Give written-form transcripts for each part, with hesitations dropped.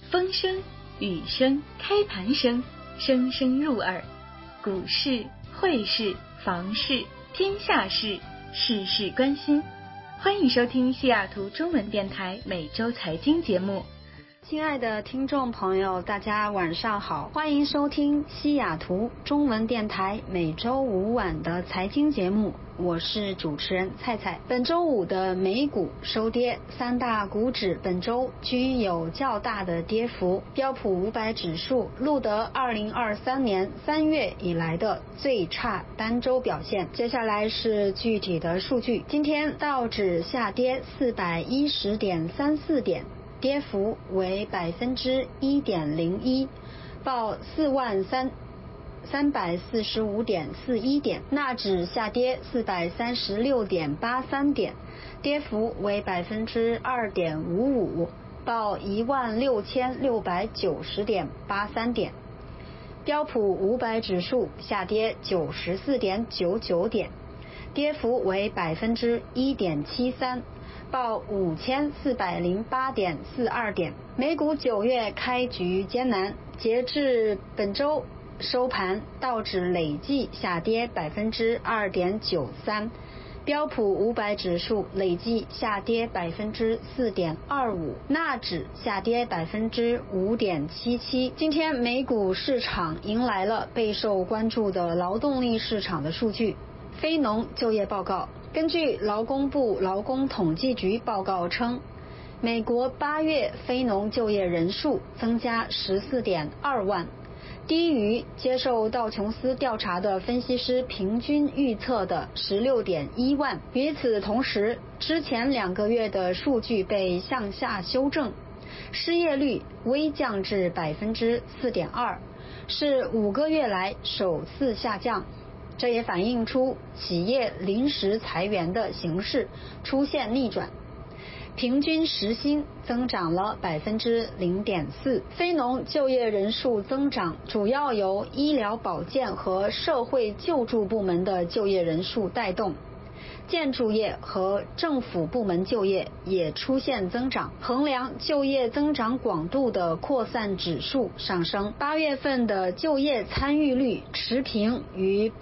风声、雨声、开盘声，声声入耳。股市、汇市、房市，天下事，事事关心。欢迎收听西雅图中文电台每周财经节目。 亲爱的听众朋友，大家晚上好，欢迎收听西雅图中文电台每周五晚的财经节目，我是主持人蔡蔡。本周五的美股收跌，三大股指本周均有较大的跌幅，标普500指数录得2023年3月以来的最差单周表现。接下来是具体的数据，今天道指下跌410.34点，跌幅为1.01%，报40345.41点。纳指下跌436.83点，跌幅为2.55%，报16690.83点。标普500指数下跌94.99点，跌幅为1.73%，报5408.42点。美股9月开局艰难，截至本周收盘，道指累计下跌2.93%，标普500指数累计下跌4.25%，纳指下跌5.77%。今天美股市场迎来了备受关注的劳动力市场的数据，非农就业报告。根据劳工部劳工统计局报告称，美国8月非农就业人数增加14.2万，低于接受道琼斯调查的分析师平均预测的16.1万。与此同时，之前2个月的数据被向下修正，失业率微降至4.2%，是5个月来首次下降。这也反映出企业临时裁员的形势出现逆转。平均时薪增长了0.4%。非农就业人数增长主要由医疗保健和社会救助部门的就业人数带动，建筑业和政府部门就业也出现增长。衡量就业增长广度的扩散指数上升，8月份的就业参与率持平于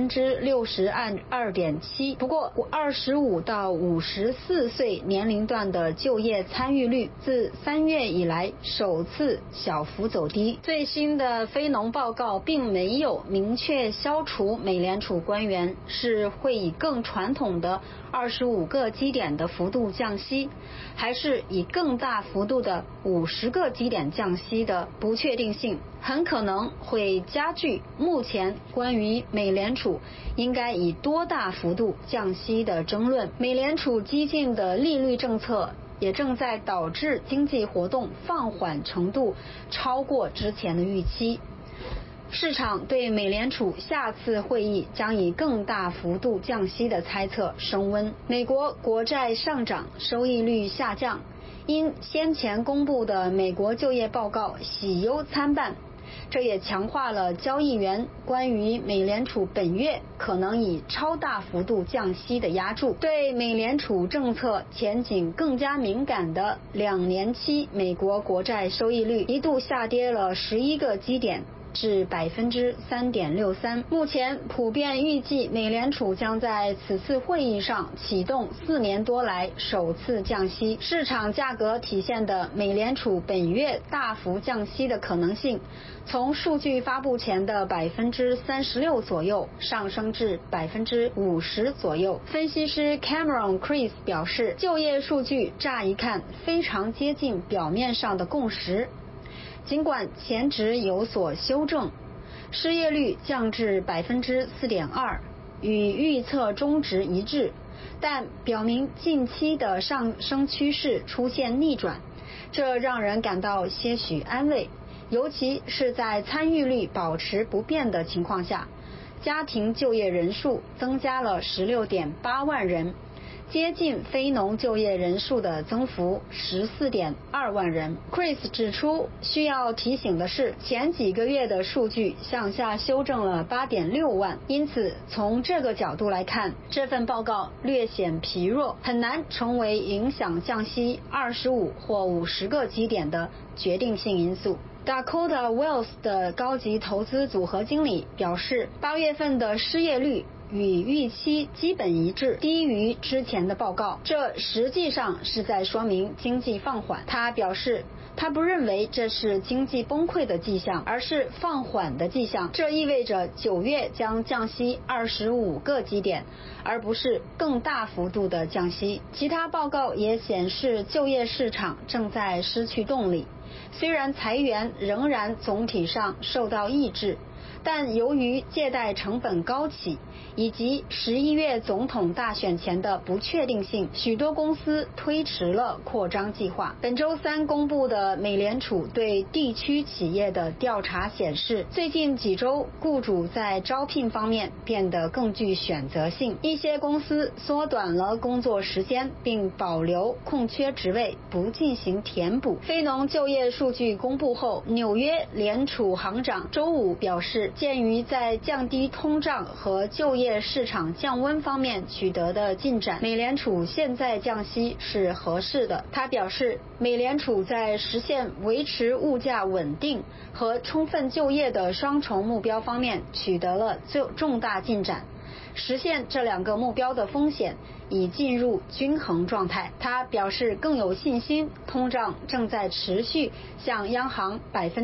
62.7%。不过25到54岁年龄段的就业参与率自3月以来首次小幅走低。最新的非农报告并没有明确消除美联储官员是会以更传统的25个基点的幅度降息，还是以更大幅度的50个基点降息的不确定性，很可能会加剧目前关于美联储应该以多大幅度降息的争论。美联储激进的利率政策也正在导致经济活动放缓程度超过之前的预期。市场对美联储下次会议将以更大幅度降息的猜测升温。美国国债上涨，收益率下降，因先前公布的美国就业报告喜忧参半，这也强化了交易员关于美联储本月可能以超大幅度降息的压注。对美联储政策前景更加敏感的2年期美国国债收益率一度下跌了11个基点至3.63%。目前普遍预计美联储将在此次会议上启动4年多来首次降息。市场价格体现的美联储本月大幅降息的可能性，从数据发布前的36%左右上升至50%左右。分析师 Cameron Chris 表示，就业数据乍一看非常接近表面上的共识，尽管前值有所修正，失业率降至4.2%，与预测中值一致，但表明近期的上升趋势出现逆转，这让人感到些许安慰，尤其是在参与率保持不变的情况下。家庭就业人数增加了16.8万人， 接近非农就业人数的增幅 14.2 万人。 Chris 指出，需要提醒的是，前几个月的数据向下修正了 8.6 万，因此从这个角度来看，这份报告略显疲弱，很难成为影响降息25或50个基点的决定性因素。Dakota Wealth 的高级投资组合经理表示，8月份的失业率与预期基本一致，低于之前的报告，这实际上是在说明经济放缓。他表示，他不认为这是经济崩溃的迹象，而是放缓的迹象。这意味着9月将降息25个基点，而不是更大幅度的降息。其他报告也显示，就业市场正在失去动力。虽然裁员仍然总体上受到抑制，但由于借贷成本高企以及11月总统大选前的不确定性，许多公司推迟了扩张计划。本周三公布的美联储对地区企业的调查显示，最近几周雇主在招聘方面变得更具选择性，一些公司缩短了工作时间，并保留空缺职位不进行填补。非农就业数据公布后，纽约联储行长周五表示，鉴于在降低通胀和就业市场降温方面取得的进展，美联储现在降息是合适的。他表示，美联储在实现维持物价稳定和充分就业的双重目标方面取得了重大进展，实现这两个目标的风险已进入均衡状态。他表示更有信心，通胀正在持续向央行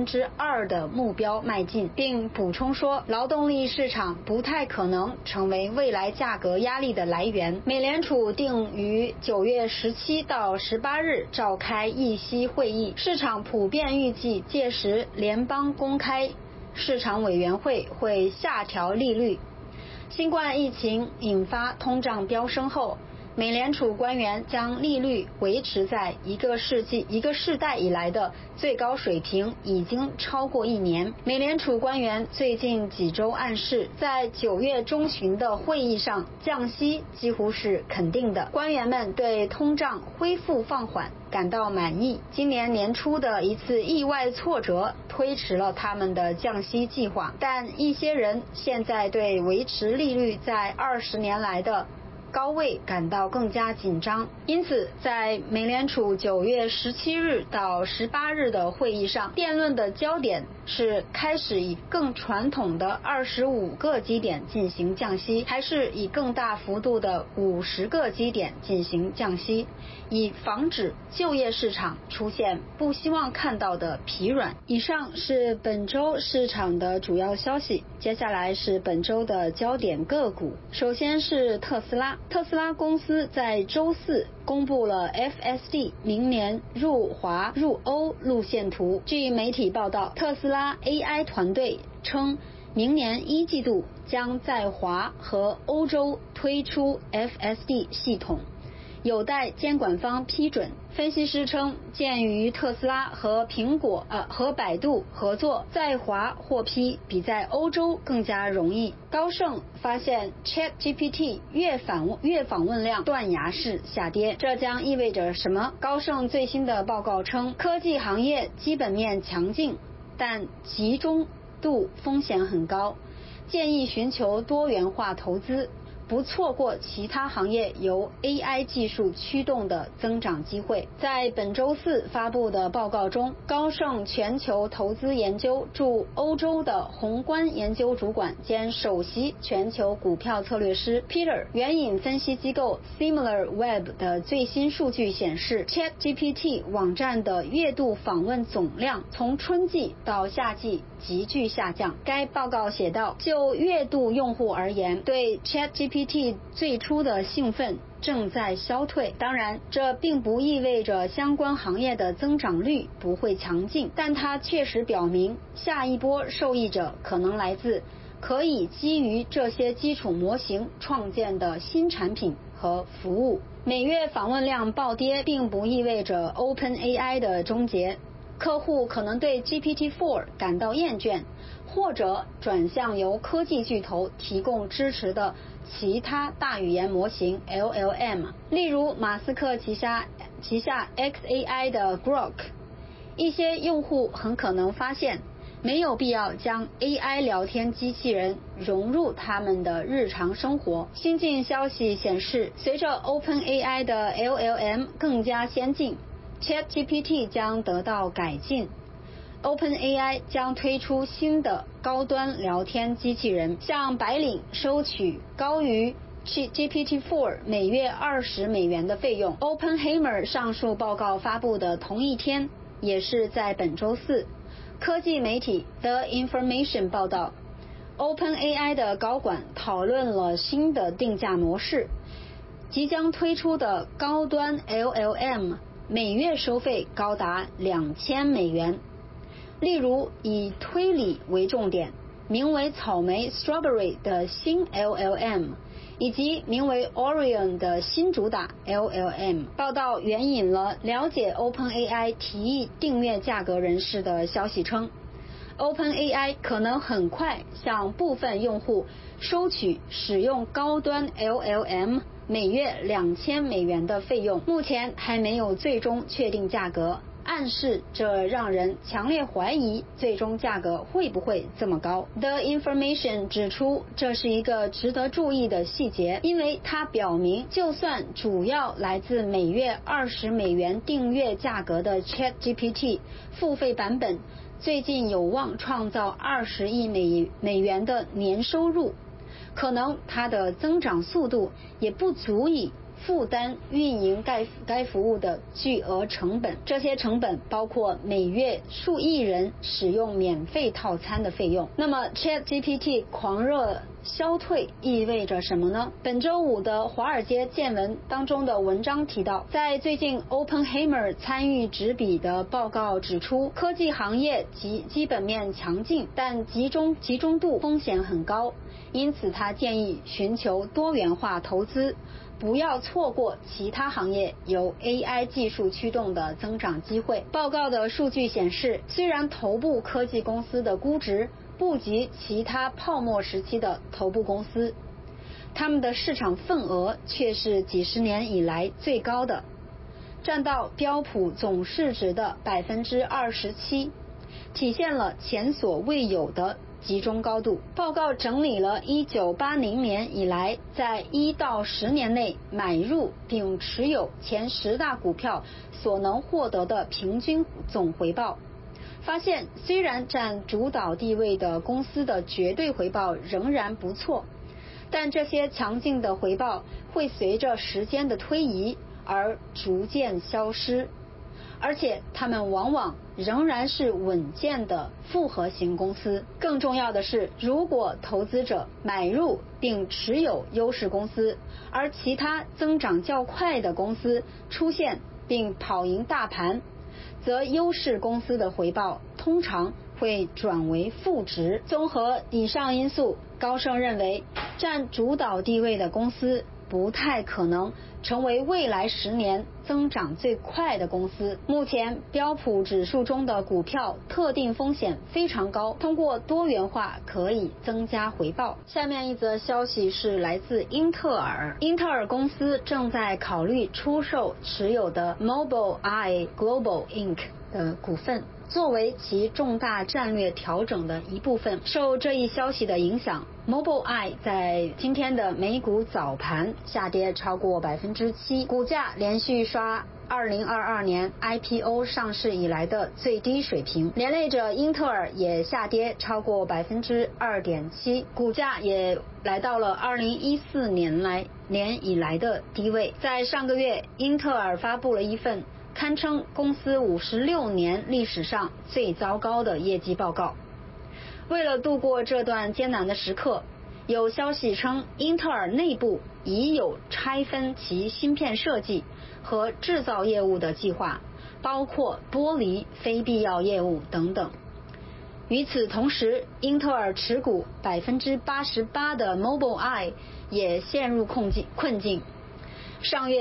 2% 的目标迈进，并补充说，劳动力市场不太可能成为未来价格压力的来源。美联储定于9月17到18日召开议息会议，市场普遍预计届时联邦公开市场委员会会下调利率。新冠疫情引发通胀飙升后，美联储官员将利率维持在一个世代以来的最高水平，已经超过1年。美联储官员最近几周暗示，在9月中旬的会议上降息几乎是肯定的。官员们对通胀恢复放缓感到满意。今年年初的一次意外挫折推迟了他们的降息计划，但一些人现在对维持利率在20年来的高位感到更加紧张。因此，在美联储9月17日到18日的会议上，辩论的焦点是开始以更传统的25个基点进行降息，还是以更大幅度的50个基点进行降息，以防止就业市场出现不希望看到的疲软。以上是本周市场的主要消息，接下来是本周的焦点个股。首先是特斯拉。特斯拉公司在周四公布了 FSD 明年入华入欧路线图。据媒体报道，特斯拉 AI 团队称，明年1季度将在华和欧洲推出 FSD 系统，有待监管方批准。分析师称，鉴于特斯拉和和百度合作，在华获批比在欧洲更加容易。高盛发现 ChatGPT 月访问量断崖式下跌，这将意味着什么？高盛最新的报告称，科技行业基本面强劲，但集中度风险很高，建议寻求多元化投资，不错过其他行业由 AI 技术驱动的增长机会。在本周四发布的报告中，高盛全球投资研究驻欧洲的宏观研究主管兼首席全球股票策略师 Peter 援引分析机构 SimilarWeb 的最新数据显示， ChatGPT 网站的月度访问总量从春季到夏季急剧下降。该报告写道，就月度用户而言，对 ChatGPT 最初的兴奋正在消退。当然，这并不意味着相关行业的增长率不会强劲，但它确实表明下一波受益者可能来自可以基于这些基础模型创建的新产品和服务。每月访问量暴跌并不意味着 OpenAI 的终结。 客户可能对 GPT-4 感到厌倦，或者转向由科技巨头提供支持的其他大语言模型 LLM， 例如马斯克旗下 xAI 的 Grok。 一些用户很可能发现没有必要将 AI 聊天机器人融入他们的日常生活。新近消息显示，随着 OpenAI 的 LLM 更加先进， ChatGPT 将得到改进。OpenAI 将推出新的高端聊天机器人，向白领收取高于GPT-4 每月$20的费用。 Oppenheimer 上述报告发布的同一天，也是在本周四，科技媒体 The Information 报道， OpenAI 的高管讨论了新的定价模式，即将推出的高端 LLM 每月收费高达$2000。例如，以推理为重点，名为草莓 Strawberry 的新 LLM， 以及名为 Orion 的新主打 LLM。 报道援引了了解 OpenAI 提议订阅价格人士的消息称， OpenAI 可能很快向部分用户收取使用高端 LLM 每月$2000的费用，目前还没有最终确定价格，暗示这让人强烈怀疑最终价格会不会这么高。 The Information 指出，这是一个值得注意的细节，因为它表明就算主要来自每月$20订阅价格的 ChatGPT 付费版本最近有望创造$20亿的年收入，可能它的增长速度也不足以负担运营该服务的巨额成本。这些成本包括每月数亿人使用免费套餐的费用。那么 ChatGPT 狂热消退意味着什么呢？本周五的华尔街见闻当中的文章提到，在最近 Oppenheimer 参与执笔的报告指出，科技行业基本面强劲，但集中度风险很高，因此他建议寻求多元化投资，不要错过其他行业由 AI 技术驱动的增长机会。报告的数据显示，虽然头部科技公司的估值不及其他泡沫时期的头部公司，他们的市场份额却是几十年以来最高的，占到标普总市值的27%，体现了前所未有的集中高度。报告整理了1980年以来在1到10年内买入并持有前10大股票所能获得的平均总回报，发现虽然占主导地位的公司的绝对回报仍然不错，但这些强劲的回报会随着时间的推移而逐渐消失，而且它们往往仍然是稳健的复合型公司。更重要的是，如果投资者买入并持有优势公司，而其他增长较快的公司出现并跑赢大盘，则优势公司的回报通常会转为负值。综合以上因素，高盛认为占主导地位的公司不太可能成为未来10年增长最快的公司。目前标普指数中的股票特定风险非常高，通过多元化可以增加回报。下面一则消息是来自英特尔，英特尔公司正在考虑出售持有的 Mobileye Global Inc. 的股份，作为其重大战略调整的一部分。受这一消息的影响， Mobileye 在今天的美股早盘下跌超过7%，股价连续刷2022年 IPO 上市以来的最低水平，连累着英特尔也下跌超过2.7%，股价也来到了2014年以来的低位。在上个月，英特尔发布了一份堪称公司56年历史上最糟糕的业绩报告。为了度过这段艰难的时刻，有消息称英特尔内部已有拆分其芯片设计和制造业务的计划，包括剥离非必要业务等等。与此同时，英特尔持股88%的 Mobileye 也陷入困境。上月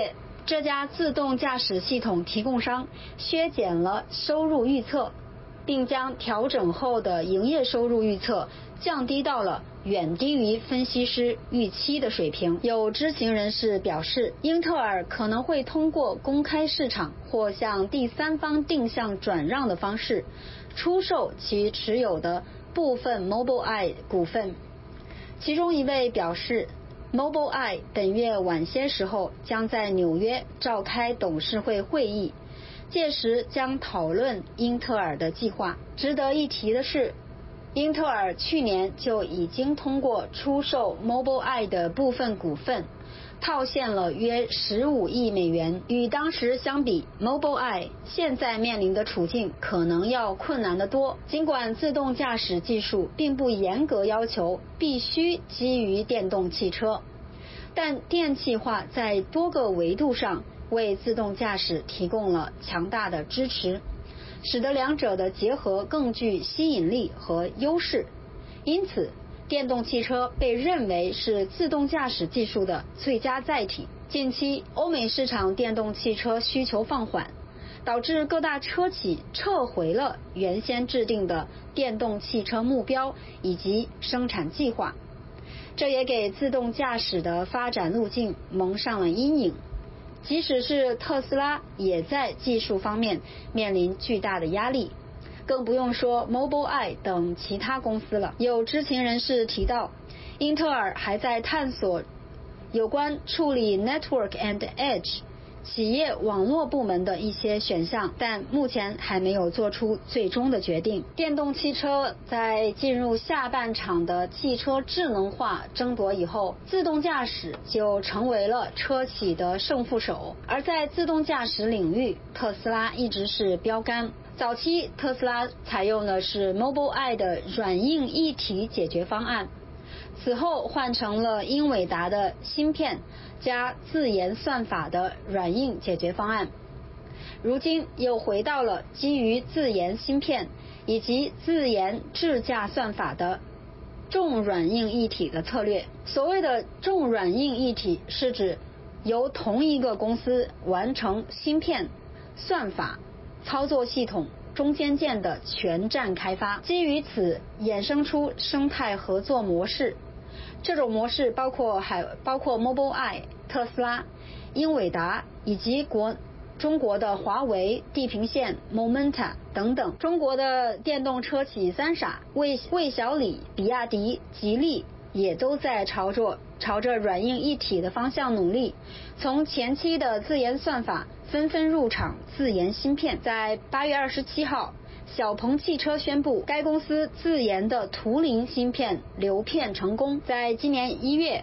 这家自动驾驶系统提供商削减了收入预测，并将调整后的营业收入预测降低到了远低于分析师预期的水平。有知情人士表示，英特尔可能会通过公开市场或向第三方定向转让的方式出售其持有的部分 Mobileye 股份。其中一位表示， Mobileye 本月晚些时候将在纽约召开董事会会议，届时将讨论英特尔的计划。值得一提的是，英特尔去年就已经通过出售 Mobileye 的部分股份套现了约15亿美元。与当时相比， Mobileye 现在面临的处境可能要困难得多。尽管自动驾驶技术并不严格要求必须基于电动汽车，但电气化在多个维度上为自动驾驶提供了强大的支持，使得两者的结合更具吸引力和优势。因此，电动汽车被认为是自动驾驶技术的最佳载体。近期，欧美市场电动汽车需求放缓，导致各大车企撤回了原先制定的电动汽车目标以及生产计划，这也给自动驾驶的发展路径蒙上了阴影。即使是特斯拉也在技术方面面临巨大的压力，更不用说 Mobileye 等其他公司了。有知情人士提到，英特尔还在探索有关处理 Network and Edge 企业网络部门的一些选项，但目前还没有做出最终的决定。电动汽车在进入下半场的汽车智能化争夺以后，自动驾驶就成为了车企的胜负手。而在自动驾驶领域，特斯拉一直是标杆。早期特斯拉采用的是 Mobileye 的软硬一体解决方案，此后换成了英伟达的芯片加自研算法的软硬解决方案，如今又回到了基于自研芯片以及自研智驾算法的重软硬一体的策略。所谓的重软硬一体是指由同一个公司完成芯片、算法、操作系统、中间件的全站开发，基于此衍生出生态合作模式。这种模式包括 Mobileye、特斯拉、英伟达以及中国的华为、地平线、Momenta 等等。中国的电动车企三傻、魏小李、比亚迪、吉利也都在朝着软硬一体的方向努力。从前期的自研算法纷纷入场自研芯片。在8月27号，小鹏汽车宣布该公司自研的图灵芯片流片成功。在今年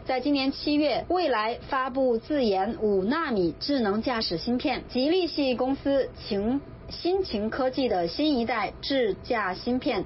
7月，蔚来发布自研5纳米智能驾驶芯片。吉利系公司新秦科技的新一代智驾芯片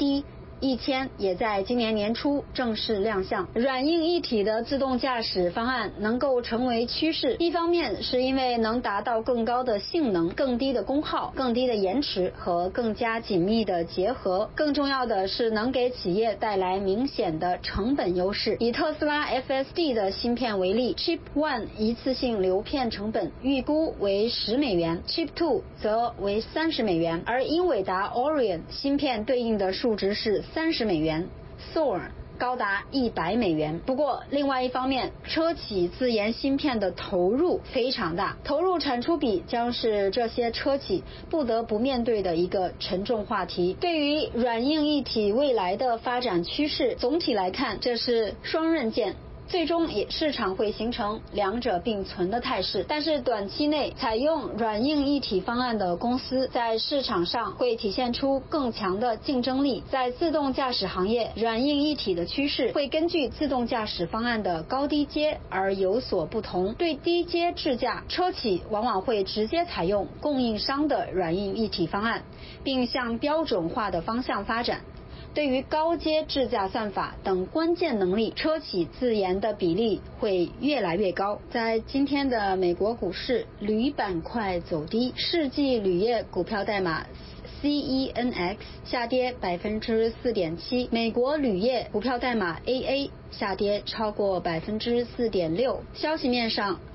AD1000也在今年年初正式亮相。软硬一体的自动驾驶方案能够成为趋势，一方面是因为能达到更高的性能、更低的功耗、更低的延迟和更加紧密的结合，更重要的是能给企业带来明显的成本优势。以特斯拉 FSD 的芯片为例， Chip 1 一次性流片成本预估为10美元， Chip 2 则为30美元，而英伟达 Orion 芯片对应的数值是30美元， Thor 高达100美元。不过另外一方面，车企自研芯片的投入非常大，投入产出比将是这些车企不得不面对的一个沉重话题。对于软硬一体未来的发展趋势，总体来看这是双刃剑，最终市场会形成两者并存的态势。但是短期内采用软硬一体方案的公司在市场上会体现出更强的竞争力。在自动驾驶行业，软硬一体的趋势会根据自动驾驶方案的高低阶而有所不同。对低阶智驾，车企往往会直接采用供应商的软硬一体方案，并向标准化的方向发展。对于高阶智驾算法等关键能力，车企自研的比例会越来越高。在今天的美国股市，铝板块走低，世纪铝业股票代码CENX 下跌 4.7%， 美国铝业股票代码AA 下跌超过 4.6%。消息面上，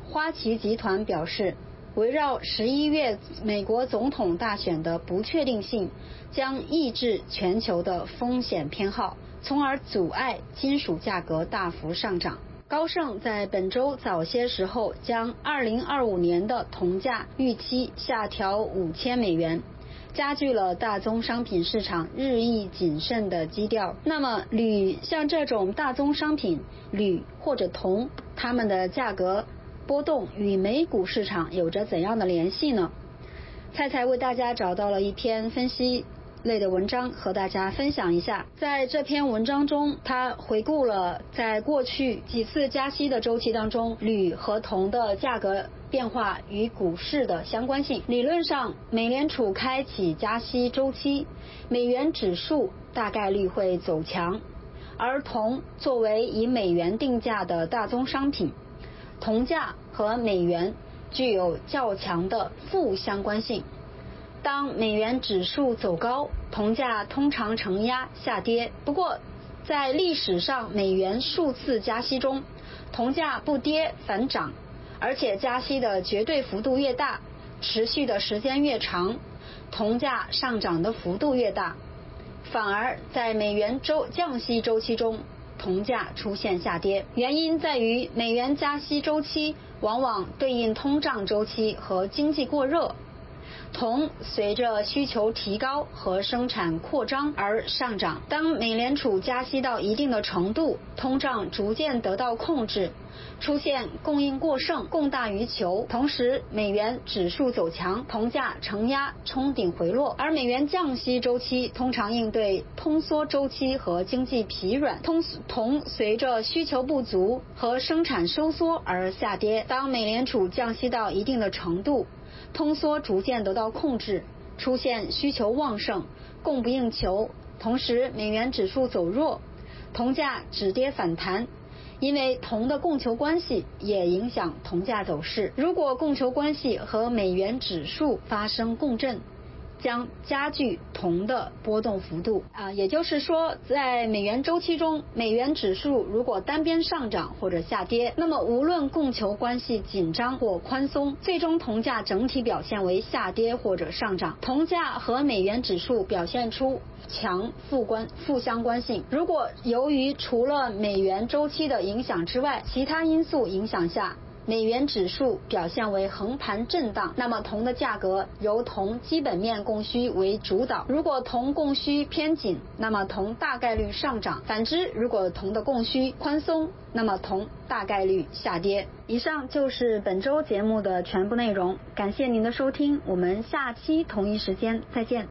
花旗集团表示，围绕11月美国总统大选的不确定性将抑制全球的风险偏好，从而阻碍金属价格大幅上涨。高盛在本周早些时候将2025年的铜价预期下调5000美元，加剧了大宗商品市场日益谨慎的基调。那么铝像这种大宗商品，铝或者铜，它们的价格波动与美股市场有着怎样的联系呢？菜菜为大家找到了一篇分析类的文章和大家分享一下。在这篇文章中，他回顾了在过去几次加息的周期当中，铝和铜的价格变化与股市的相关性。理论上，美联储开启加息周期，美元指数大概率会走强，而铜作为以美元定价的大宗商品，铜价和美元具有较强的负相关性。当美元指数走高，铜价通常承压下跌。不过在历史上美元数次加息中，铜价不跌反涨，而且加息的绝对幅度越大，持续的时间越长，铜价上涨的幅度越大。反而在美元降息周期中，铜价出现下跌，原因在于美元加息周期往往对应通胀周期和经济过热，铜随着需求提高和生产扩张而上涨。当美联储加息到一定的程度，通胀逐渐得到控制，出现供应过剩，供大于求，同时美元指数走强，铜价承压冲顶回落。而美元降息周期通常应对通缩周期和经济疲软，铜随着需求不足和生产收缩而下跌。当美联储降息到一定的程度，通缩逐渐得到控制，出现需求旺盛，供不应求，同时美元指数走弱，铜价止跌反弹。因为铜的供求关系也影响铜价走势，如果供求关系和美元指数发生共振，将加剧铜的波动幅度也就是说，在美元周期中，美元指数如果单边上涨或者下跌，那么无论供求关系紧张或宽松，最终铜价整体表现为下跌或者上涨。铜价和美元指数表现出强负相关性。如果由于除了美元周期的影响之外，其他因素影响下，美元指数表现为横盘震荡，那么铜的价格由铜基本面供需为主导。如果铜供需偏紧，那么铜大概率上涨；反之，如果铜的供需宽松，那么铜大概率下跌。以上就是本周节目的全部内容，感谢您的收听，我们下期同一时间再见。